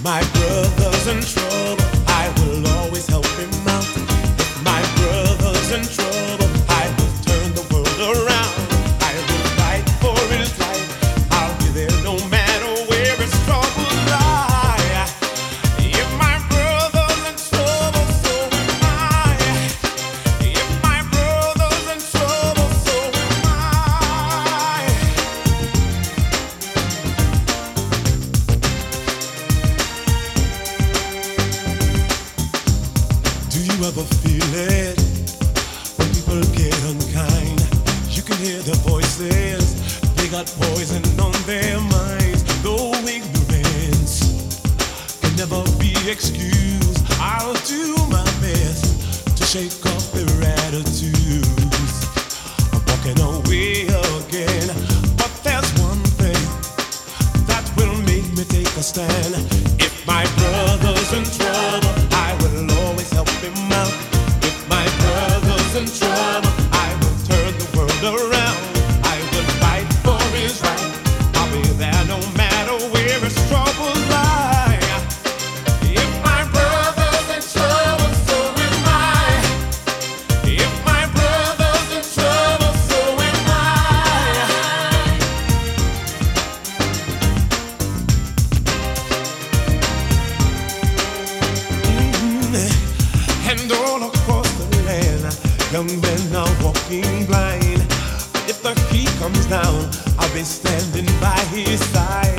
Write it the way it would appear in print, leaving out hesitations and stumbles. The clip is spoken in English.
My brother's in trouble, I will always help him out. If my brother's in trouble, I will turn the world around. I will fight for his life, I'll be there no matter where his troubles lie. If my brother's in trouble, so am I. If my brother's in trouble, so am I. Do you ever feel it when people get unkind? You can hear their voices, they got poison on their minds. Though ignorance can never be excused, I'll do my best to shake off their attitudes. I'm walking away again, but there's one thing that will make me take a stand. If my brother's in trouble, I will always help him out. If my brother's in trouble, I will turn the world around. I will fight for his right, I'll be there no matter where his troubles lie. If my brother's in trouble, so am I. If my brother's in trouble, so am I. And all across the land, young men are walking blind. If the heat comes down, I'll be standing by his side.